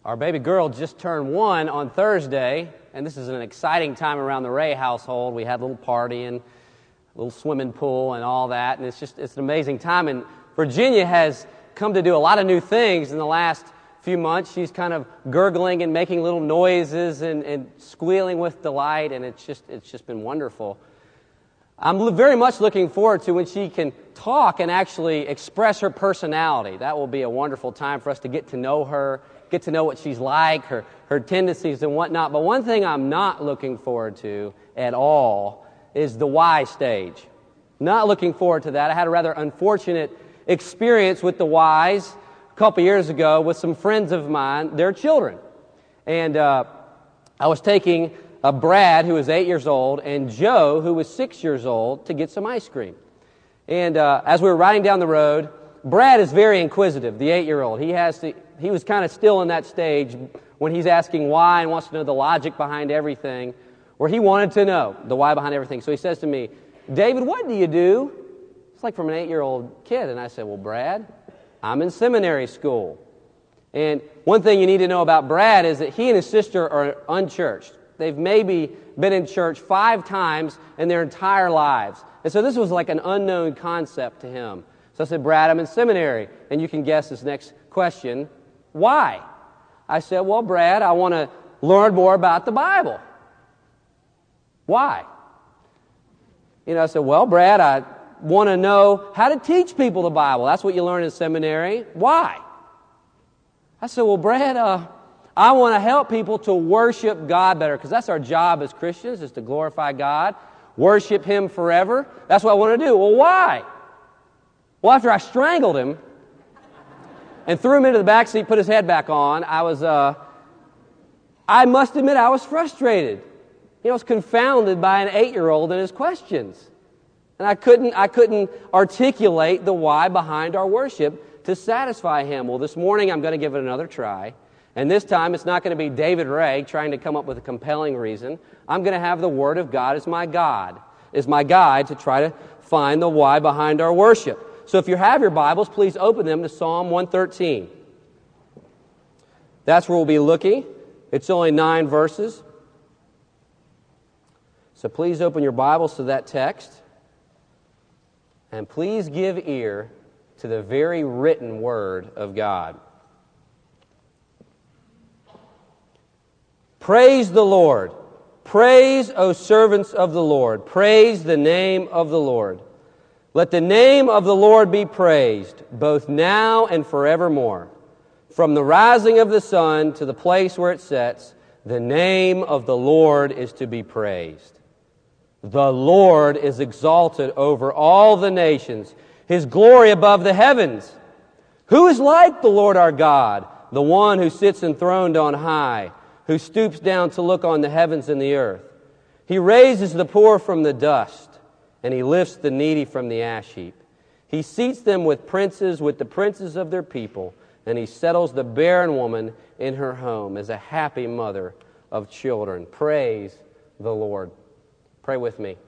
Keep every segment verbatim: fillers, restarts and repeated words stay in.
Our baby girl just turned one on Thursday, and this is an exciting time around the Ray household. We had a little party and a little swimming pool and all that, and it's just it's an amazing time. And Virginia has come to do a lot of new things in the last few months. She's kind of gurgling and making little noises and, and squealing with delight, and it's just it's just been wonderful. I'm very much looking forward to when she can talk and actually express her personality. That will be a wonderful time for us to get to know her, get to know what she's like, her, her tendencies and whatnot. But one thing I'm not looking forward to at all is the Y stage. Not looking forward to that. I had a rather unfortunate experience with the Ys a couple years ago with some friends of mine, their children. And uh, I was taking uh, Brad, who was eight years old, and Joe, who was six years old, to get some ice cream. And uh, as we were riding down the road, Brad is very inquisitive, the eight-year-old. He has to, he was kind of still in that stage when he's asking why and wants to know the logic behind everything, where he wanted to know the why behind everything. So he says to me, "David, what do you do?" It's like from an eight-year-old kid. And I said, "Well, Brad, I'm in seminary school." And one thing you need to know about Brad is that he and his sister are unchurched. They've maybe been in church five times in their entire lives. And so this was like an unknown concept to him. So I said, "Brad, I'm in seminary." And you can guess his next question, why? I said, "Well, Brad, I want to learn more about the Bible." Why? You know, I said, "Well, Brad, I want to know how to teach people the Bible. That's what you learn in seminary." Why? I said, "Well, Brad, uh, I want to help people to worship God better, because that's our job as Christians, is to glorify God, worship Him forever. That's what I want to do." "Well, why?" Well, after I strangled him and threw him into the back seat, put his head back on, I was, uh, I must admit I was frustrated. You know, I was confounded by an eight-year-old and his questions. And I couldn't, I couldn't articulate the why behind our worship to satisfy him. Well, this morning I'm going to give it another try. And this time it's not going to be David Ray trying to come up with a compelling reason. I'm going to have the Word of God as my God, as my guide to try to find the why behind our worship. So if you have your Bibles, please open them to Psalm one thirteen. That's where we'll be looking. It's only nine verses. So please open your Bibles to that text. And please give ear to the very written Word of God. Praise the Lord. Praise, O servants of the Lord. Praise the name of the Lord. Let the name of the Lord be praised, both now and forevermore. From the rising of the sun to the place where it sets, the name of the Lord is to be praised. The Lord is exalted over all the nations, His glory above the heavens. Who is like the Lord our God, the one who sits enthroned on high, who stoops down to look on the heavens and the earth? He raises the poor from the dust, and He lifts the needy from the ash heap. He seats them with princes, with the princes of their people, and He settles the barren woman in her home as a happy mother of children. Praise the Lord. Pray with me.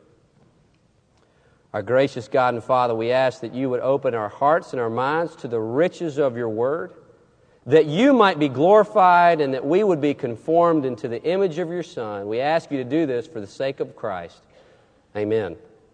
Our gracious God and Father, we ask that You would open our hearts and our minds to the riches of Your Word, that You might be glorified and that we would be conformed into the image of Your Son. We ask You to do this for the sake of Christ. Amen.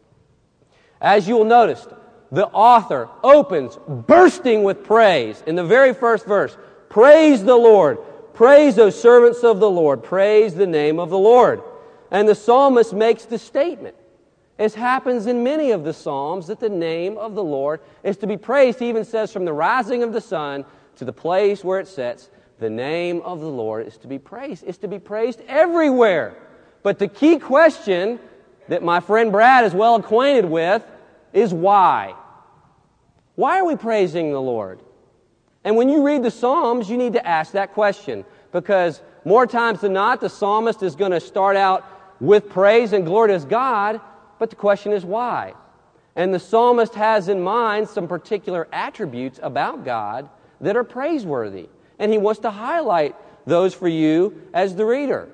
As you will notice, the author opens bursting with praise in the very first verse. Praise the Lord. Praise those servants of the Lord. Praise the name of the Lord. And the psalmist makes the statement, as happens in many of the psalms, that the name of the Lord is to be praised. He even says, from the rising of the sun to the place where it sets, the name of the Lord is to be praised. It's to be praised everywhere. But the key question that my friend Brad is well acquainted with is why. Why are we praising the Lord? And when you read the Psalms, you need to ask that question, because more times than not, the psalmist is going to start out with praise and glory to God, but the question is why? And the psalmist has in mind some particular attributes about God that are praiseworthy, and he wants to highlight those for you as the reader.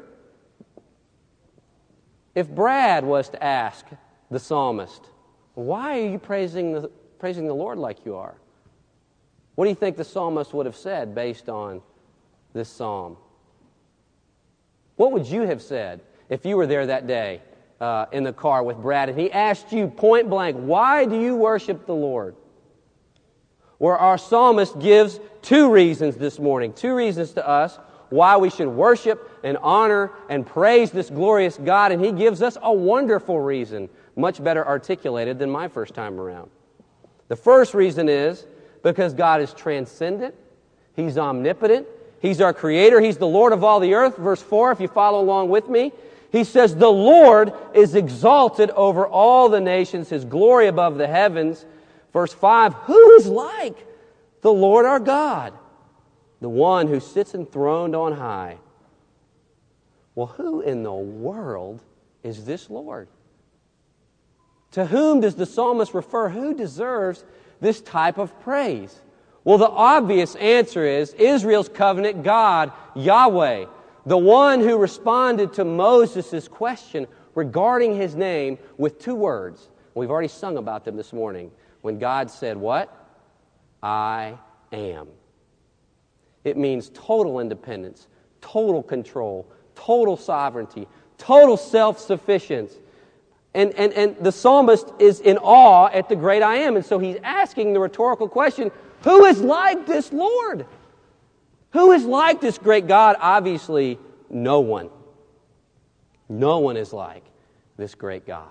If Brad was to ask the psalmist, why are you praising the, praising the Lord like you are? What do you think the psalmist would have said based on this psalm? What would you have said if you were there that day uh, in the car with Brad and he asked you point blank, why do you worship the Lord? Where our psalmist gives two reasons this morning, two reasons to us why we should worship and honor and praise this glorious God, and he gives us a wonderful reason, much better articulated than my first time around. The first reason is because God is transcendent, He's omnipotent, He's our Creator, He's the Lord of all the earth. Verse four, if you follow along with me, he says, the Lord is exalted over all the nations, His glory above the heavens. Verse five, who is like the Lord our God, the one who sits enthroned on high? Well, who in the world is this Lord? To whom does the psalmist refer? Who deserves this type of praise? Well, the obvious answer is Israel's covenant God, Yahweh, the one who responded to Moses' question regarding His name with two words. We've already sung about them this morning. When God said, what? I am. It means total independence, total control, total sovereignty, total self-sufficiency. And, and, and the psalmist is in awe at the great I am. And so he's asking the rhetorical question, who is like this Lord? Who is like this great God? Obviously, no one. No one is like this great God.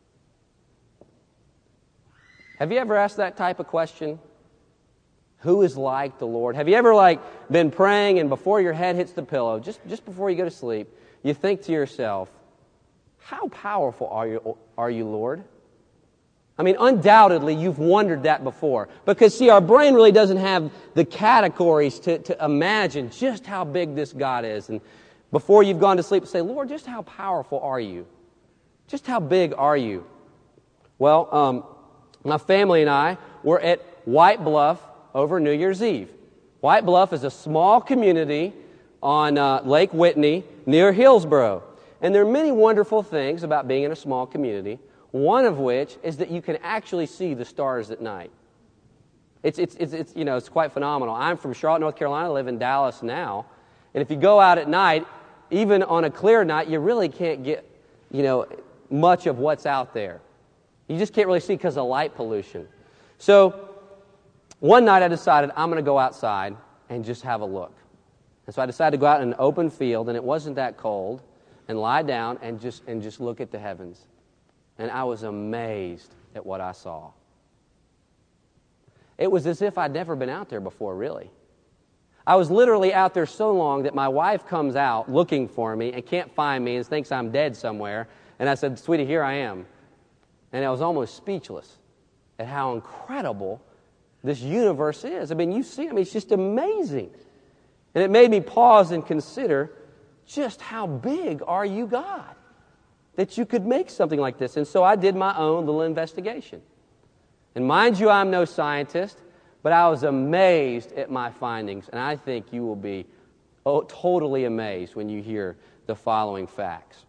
Have you ever asked that type of question? Who is like the Lord? Have you ever like been praying and before your head hits the pillow, just, just before you go to sleep, you think to yourself, how powerful are you, are you, Lord? I mean, undoubtedly, you've wondered that before. Because, see, our brain really doesn't have the categories to, to imagine just how big this God is. And before you've gone to sleep, say, Lord, just how powerful are you? Just how big are you? Well, um, my family and I were at White Bluff over New Year's Eve. White Bluff is a small community on uh, Lake Whitney near Hillsboro. And there are many wonderful things about being in a small community, one of which is that you can actually see the stars at night. It's, it's, it's, it's, you know, it's quite phenomenal. I'm from Charlotte, North Carolina. I live in Dallas now. And if you go out at night, even on a clear night, you really can't get, you know, much of what's out there. You just can't really see because of light pollution. So one night I decided I'm going to go outside and just have a look. And so I decided to go out in an open field, and it wasn't that cold, and lie down and just and just look at the heavens. And I was amazed at what I saw. It was as if I'd never been out there before, really. I was literally out there so long that my wife comes out looking for me and can't find me and thinks I'm dead somewhere. And I said, sweetie, here I am. And I was almost speechless at how incredible this universe is. I mean, you see, I mean, it's just amazing. And it made me pause and consider, just how big are you, God, that you could make something like this? And so I did my own little investigation. And mind you, I'm no scientist, but I was amazed at my findings. And I think you will be oh, totally amazed when you hear the following facts.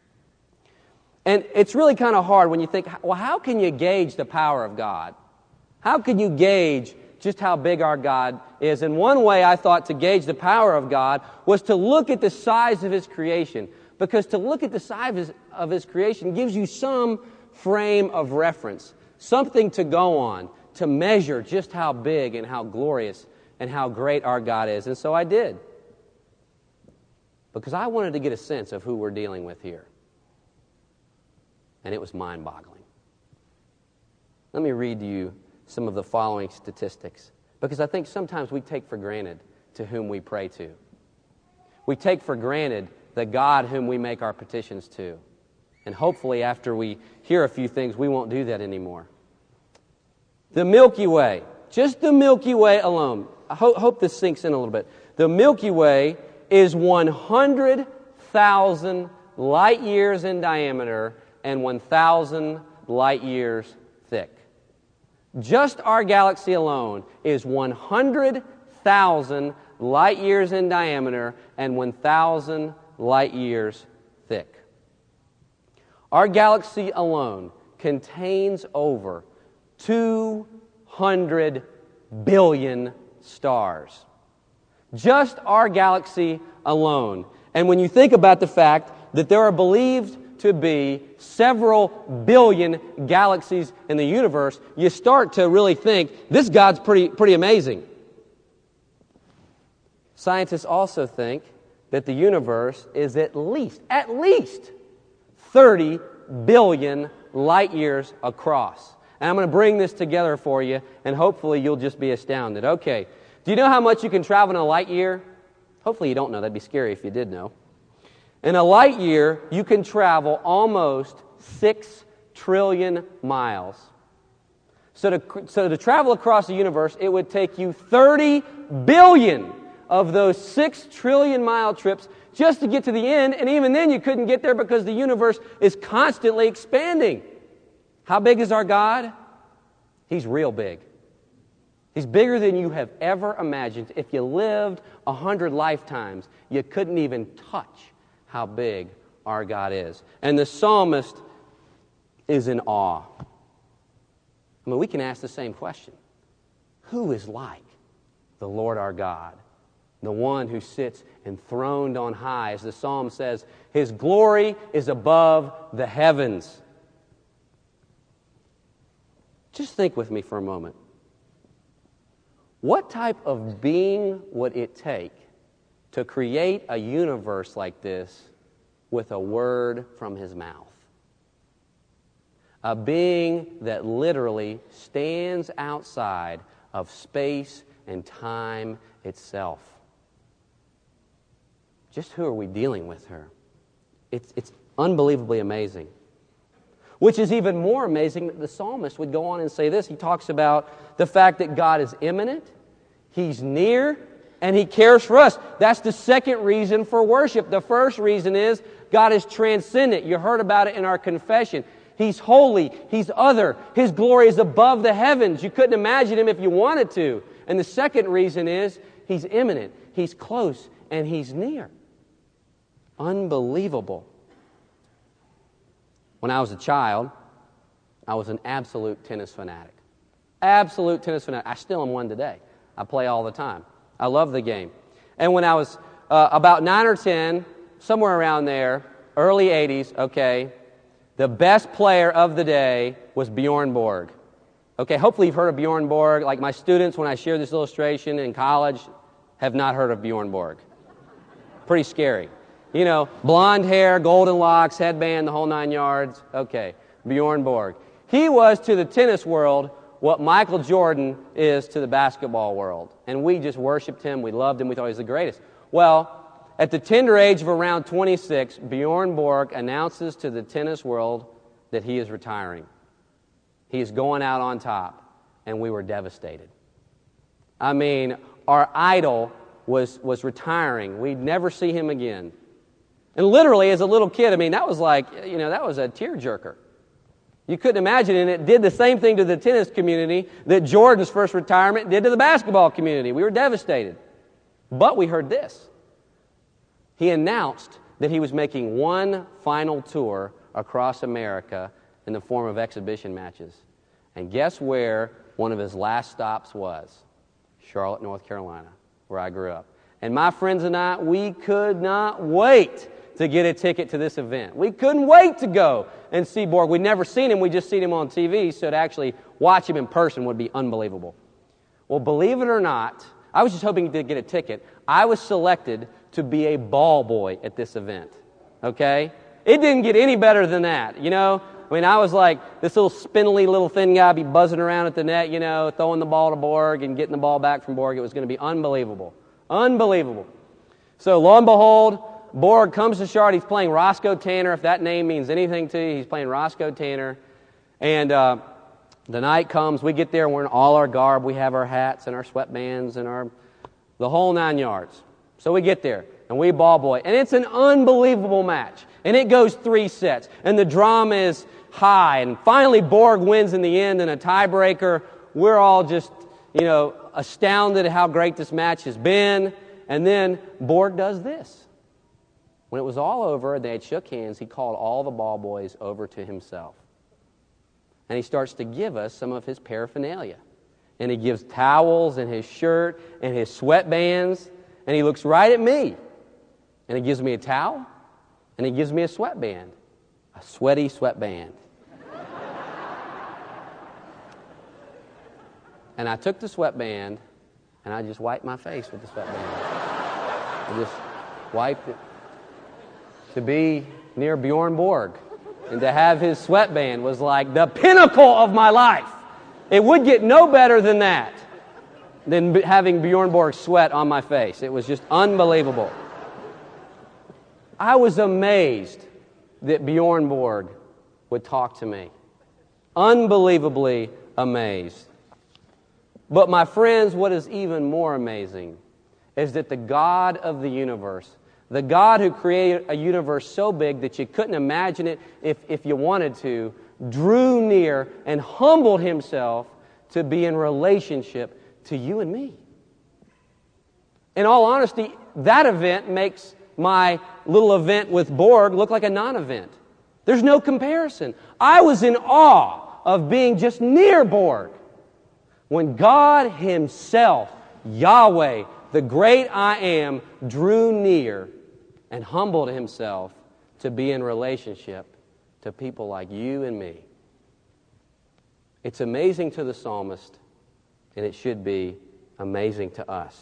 And it's really kind of hard when you think, well, how can you gauge the power of God? How can you gauge just how big our God is? And one way I thought to gauge the power of God was to look at the size of His creation. Because to look at the size of His, of His creation gives you some frame of reference, something to go on, to measure just how big and how glorious and how great our God is. And so I did. Because I wanted to get a sense of who we're dealing with here. And it was mind-boggling. Let me read to you some of the following statistics, because I think sometimes we take for granted to whom we pray to. We take for granted the God whom we make our petitions to. And hopefully after we hear a few things, we won't do that anymore. The Milky Way, just the Milky Way alone, I ho- hope this sinks in a little bit. The Milky Way is one hundred thousand light years in diameter and one thousand light years thick. Just our galaxy alone is one hundred thousand light years in diameter and one thousand light years thick. Our galaxy alone contains over two hundred billion stars. Just our galaxy alone. And when you think about the fact that there are believed to be several billion galaxies in the universe, you start to really think, this God's pretty, pretty amazing. Scientists also think that the universe is at least, at least thirty billion light years across. And I'm going to bring this together for you, and hopefully you'll just be astounded. Okay, do you know how much you can travel in a light year? Hopefully you don't know. That'd be scary if you did know. In a light year, you can travel almost six trillion miles. So to, so to travel across the universe, it would take you thirty billion of those six trillion mile trips just to get to the end, and even then you couldn't get there because the universe is constantly expanding. How big is our God? He's real big. He's bigger than you have ever imagined. If you lived a hundred lifetimes, you couldn't even touch how big our God is. And the psalmist is in awe. I mean, we can ask the same question. Who is like the Lord our God? The one who sits enthroned on high. As the psalm says, His glory is above the heavens. Just think with me for a moment. What type of being would it take to create a universe like this with a word from His mouth? A being that literally stands outside of space and time itself. Just who are we dealing with her? It's, it's unbelievably amazing. Which is even more amazing that the psalmist would go on and say this. He talks about the fact that God is immanent, He's near, and He cares for us. That's the second reason for worship. The first reason is God is transcendent. You heard about it in our confession. He's holy. He's other. His glory is above the heavens. You couldn't imagine Him if you wanted to. And the second reason is He's immanent. He's close, and He's near. Unbelievable. When I was a child, I was an absolute tennis fanatic. Absolute tennis fanatic. I still am one today. I play all the time. I love the game. And when I was uh, about nine or ten, somewhere around there, early eighties, okay, the best player of the day was Bjorn Borg. Okay, hopefully you've heard of Bjorn Borg. Like my students, when I share this illustration in college, have not heard of Bjorn Borg. Pretty scary. You know, blonde hair, golden locks, headband, the whole nine yards. Okay, Bjorn Borg. He was to the tennis world what Michael Jordan is to the basketball world. And we just worshiped him. We loved him. We thought he was the greatest. Well, at the tender age of around twenty-six, Bjorn Borg announces to the tennis world that he is retiring. He is going out on top. And we were devastated. I mean, our idol was, was retiring. We'd never see him again. And literally, as a little kid, I mean, that was like, you know, that was a tearjerker. You couldn't imagine, and it did the same thing to the tennis community that Jordan's first retirement did to the basketball community. We were devastated. But we heard this. He announced that he was making one final tour across America in the form of exhibition matches. And guess where one of his last stops was? Charlotte, North Carolina, where I grew up. And my friends and I, we could not wait to get a ticket to this event. We couldn't wait to go and see Borg. We'd never seen him. We'd just seen him on T V, so to actually watch him in person would be unbelievable. Well, believe it or not, I was just hoping to get a ticket. I was selected to be a ball boy at this event, okay? It didn't get any better than that, you know? I mean, I was like this little spindly little thin guy be buzzing around at the net, you know, throwing the ball to Borg and getting the ball back from Borg. It was going to be unbelievable. Unbelievable. So lo and behold, Borg comes to Charlotte. He's playing Roscoe Tanner. If that name means anything to you, he's playing Roscoe Tanner. And uh, the night comes. We get there. We're in all our garb. We have our hats and our sweatbands and our the whole nine yards. So we get there, and we ball boy. And it's an unbelievable match. And it goes three sets. And the drama is high. And finally, Borg wins in the end in a tiebreaker. We're all just, you know, astounded at how great this match has been. And then Borg does this. When it was all over and they had shook hands, he called all the ball boys over to himself. And he starts to give us some of his paraphernalia. And he gives towels and his shirt and his sweatbands. and he looks right at me, and he gives me a towel, and he gives me a sweatband, a sweaty sweatband. And I took the sweatband, and I just wiped my face with the sweatband. I just wiped it. To be near Bjorn Borg and to have his sweatband was like the pinnacle of my life. It would get no better than that, than having Bjorn Borg's sweat on my face. It was just unbelievable. I was amazed that Bjorn Borg would talk to me. Unbelievably amazed. But my friends, what is even more amazing is that the God of the universe, the God who created a universe so big that you couldn't imagine it if, if you wanted to, drew near and humbled himself to be in relationship to you and me. In all honesty, that event makes my little event with Borg look like a non-event. There's no comparison. I was in awe of being just near Borg when God himself, Yahweh, the great I Am, drew near and humbled himself to be in relationship to people like you and me. It's amazing to the psalmist, and it should be amazing to us.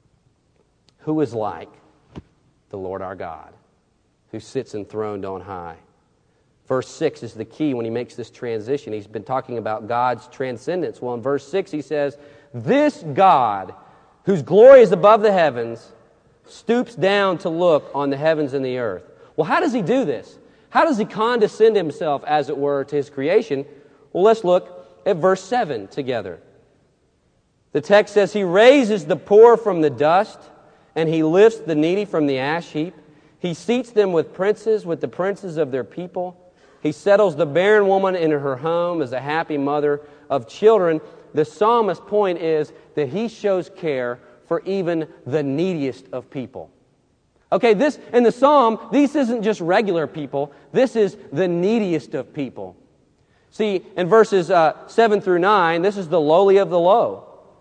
Who is like the Lord our God, who sits enthroned on high? Verse six is the key when he makes this transition. He's been talking about God's transcendence. Well, in verse six he says, "This God, whose glory is above the heavens, stoops down to look on the heavens and the earth." Well, how does he do this? How does he condescend himself, as it were, to his creation? Well, let's look at verse seven together. The text says, "He raises the poor from the dust, and he lifts the needy from the ash heap. He seats them with princes, with the princes of their people. He settles the barren woman in her home as a happy mother of children." The psalmist's point is that he shows care for even the neediest of people. Okay, this in the psalm, this isn't just regular people. This is the neediest of people. See, in verses uh, seven through nine, this is the lowly of the low.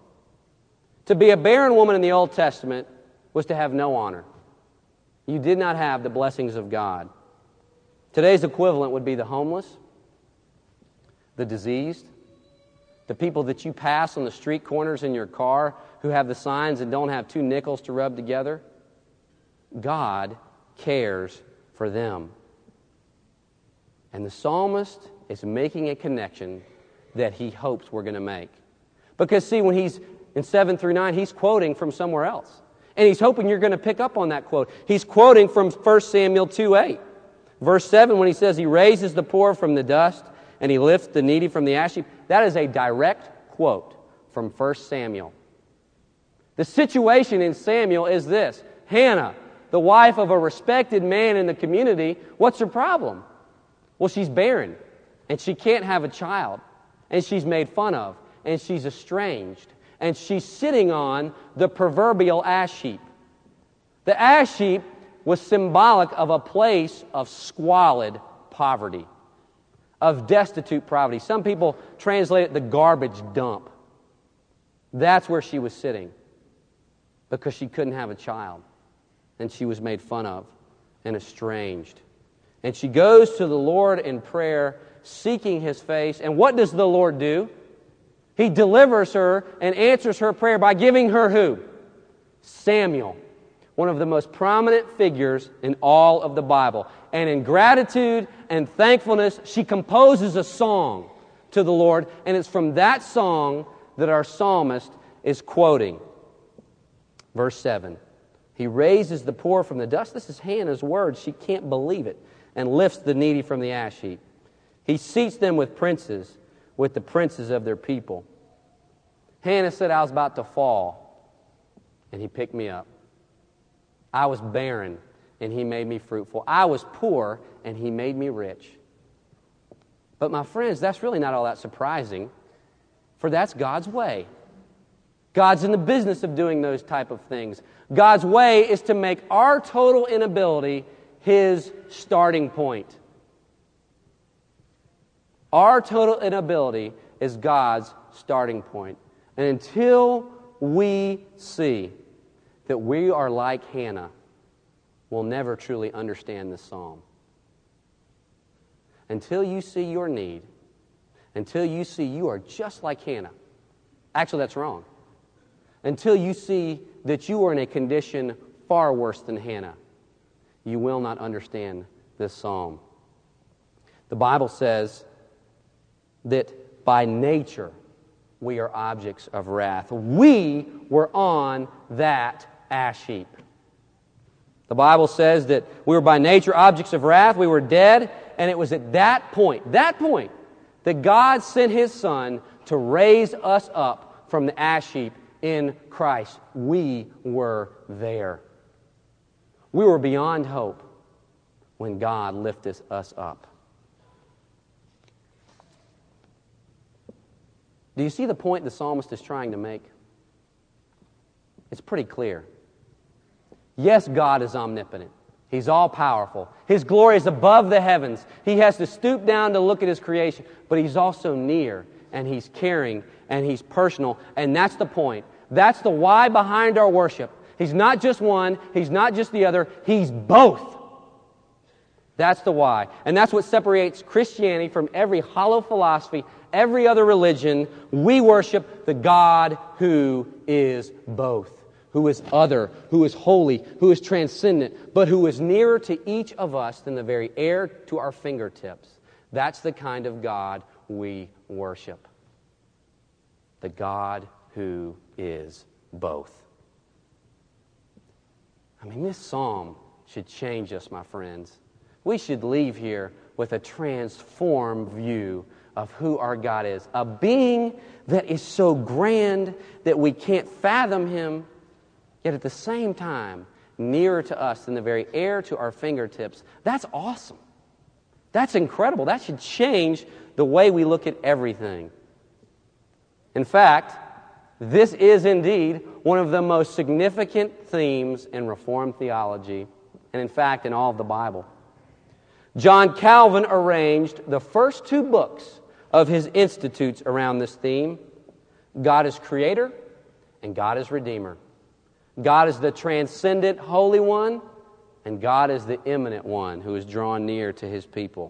To be a barren woman in the Old Testament was to have no honor. You did not have the blessings of God. Today's equivalent would be the homeless, the diseased, the people that you pass on the street corners in your car who have the signs and don't have two nickels to rub together. God cares for them. And the psalmist is making a connection that he hopes we're going to make. Because see, when he's in seven through nine, he's quoting from somewhere else. And he's hoping you're going to pick up on that quote. He's quoting from First Samuel two eight. Verse seven, when he says he raises the poor from the dust and he lifts the needy from the ash heap, that is a direct quote from First Samuel. The situation in Samuel is this. Hannah, the wife of a respected man in the community, what's her problem? Well, she's barren, and she can't have a child, and she's made fun of, and she's estranged, and she's sitting on the proverbial ash heap. The ash heap was symbolic of a place of squalid poverty, of destitute poverty. Some people translate it the garbage dump. That's where she was sitting because she couldn't have a child, and she was made fun of and estranged. And she goes to the Lord in prayer, seeking His face. And what does the Lord do? He delivers her and answers her prayer by giving her who? Samuel, one of the most prominent figures in all of the Bible. And in gratitude and thankfulness, she composes a song to the Lord, and it's from that song that our psalmist is quoting. Verse seven, he raises the poor from the dust. This is Hannah's words. She can't believe it. And lifts the needy from the ash heap. He seats them with princes, with the princes of their people. Hannah said, I was about to fall, and He picked me up. I was barren, and He made me fruitful. I was poor, and He made me rich. But my friends, that's really not all that surprising, for that's God's way. God's in the business of doing those type of things. God's way is to make our total inability His starting point. Our total inability is God's starting point. And until we see that we are like Hannah, we'll never truly understand this psalm. Until you see your need, until you see you are just like Hannah. Actually, that's wrong. Until you see that you are in a condition far worse than Hannah, you will not understand this psalm. The Bible says that by nature we are objects of wrath. We were on that ash heap. The Bible says that we were by nature objects of wrath. We were dead, and it was at that point, that point, that God sent His Son to raise us up from the ash heap in Christ. We were there. We were beyond hope when God lifted us up. Do you see the point the psalmist is trying to make? It's pretty clear. Yes, God is omnipotent. He's all-powerful. His glory is above the heavens. He has to stoop down to look at His creation, but He's also near, and He's caring, and He's personal, and that's the point. That's the why behind our worship. He's not just one. He's not just the other. He's both. That's the why. And that's what separates Christianity from every hollow philosophy, every other religion. We worship the God who is both, who is other, who is holy, who is transcendent, but who is nearer to each of us than the very air to our fingertips. That's the kind of God we worship. The God who is both. I mean, this psalm should change us, my friends. We should leave here with a transformed view of who our God is. A being that is so grand that we can't fathom Him, yet at the same time, nearer to us than the very air to our fingertips. That's awesome. That's incredible. That should change the way we look at everything. In fact, this is indeed one of the most significant themes in Reformed theology, and in fact, in all of the Bible. John Calvin arranged the first two books of his Institutes around this theme. God is Creator and God is Redeemer. God is the transcendent Holy One, and God is the immanent One who is drawn near to His people.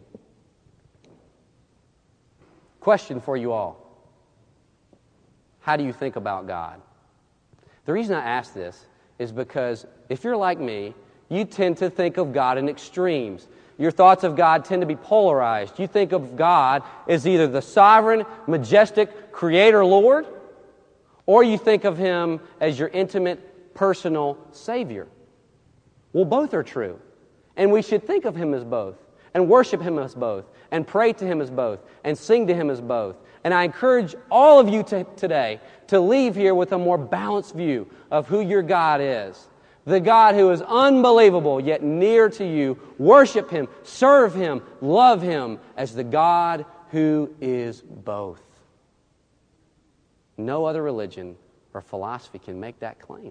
Question for you all. How do you think about God? The reason I ask this is because if you're like me, you tend to think of God in extremes. Your thoughts of God tend to be polarized. You think of God as either the sovereign, majestic Creator Lord, or you think of Him as your intimate, personal Savior. Well, both are true. And we should think of Him as both, and worship Him as both, and pray to Him as both, and sing to Him as both. And I encourage all of you to, today to leave here with a more balanced view of who your God is. The God who is unbelievable yet near to you. Worship Him, serve Him, love Him as the God who is both. No other religion or philosophy can make that claim.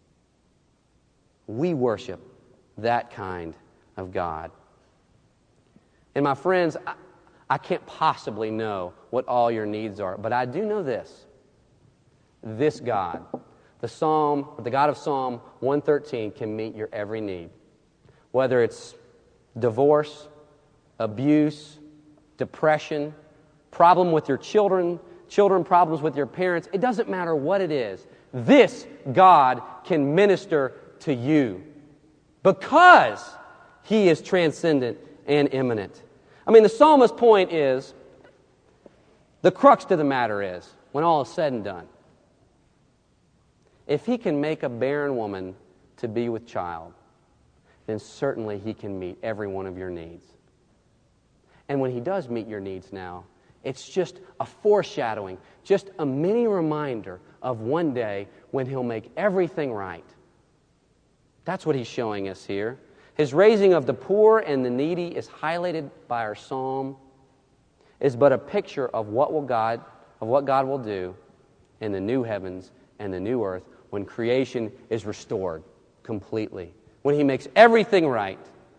We worship that kind of God. And my friends, I, I can't possibly know what all your needs are, but I do know this. This God, the Psalm, the God of Psalm one thirteen, can meet your every need. Whether it's divorce, abuse, depression, problem with your children, children problems with your parents, it doesn't matter what it is. This God can minister to you because He is transcendent and immanent. I mean, the psalmist's point is, the crux to the matter is, when all is said and done, if He can make a barren woman to be with child, then certainly He can meet every one of your needs. And when He does meet your needs now, it's just a foreshadowing, just a mini reminder of one day when He'll make everything right. That's what He's showing us here. His raising of the poor and the needy is highlighted by our psalm, is but a picture of what will God, of what God will do in the new heavens and the new earth when creation is restored completely, when He makes everything right.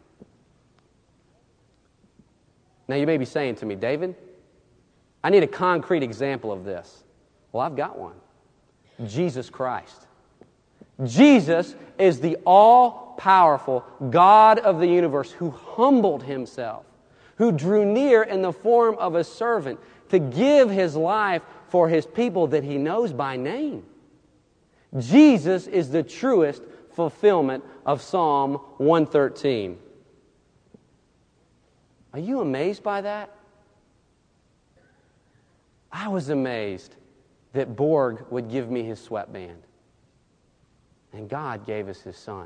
Now you may be saying to me, David, I need a concrete example of this. Well, I've got one. Jesus Christ. Jesus is the all-powerful God of the universe who humbled himself, who drew near in the form of a servant to give his life for his people that he knows by name. Jesus is the truest fulfillment of Psalm one thirteen. Are you amazed by that? I was amazed that Borg would give me his sweatband. And God gave us his Son.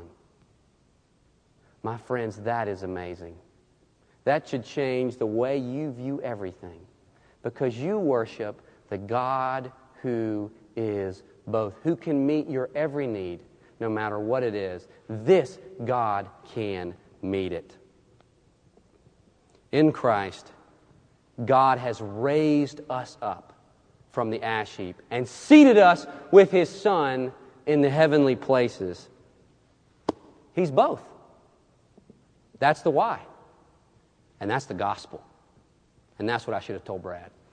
My friends, that is amazing. That should change the way you view everything, because you worship the God who is both, who can meet your every need, no matter what it is. This God can meet it. In Christ, God has raised us up from the ash heap and seated us with his Son in the heavenly places. He's both. That's the why. And that's the gospel. And that's what I should have told Brad.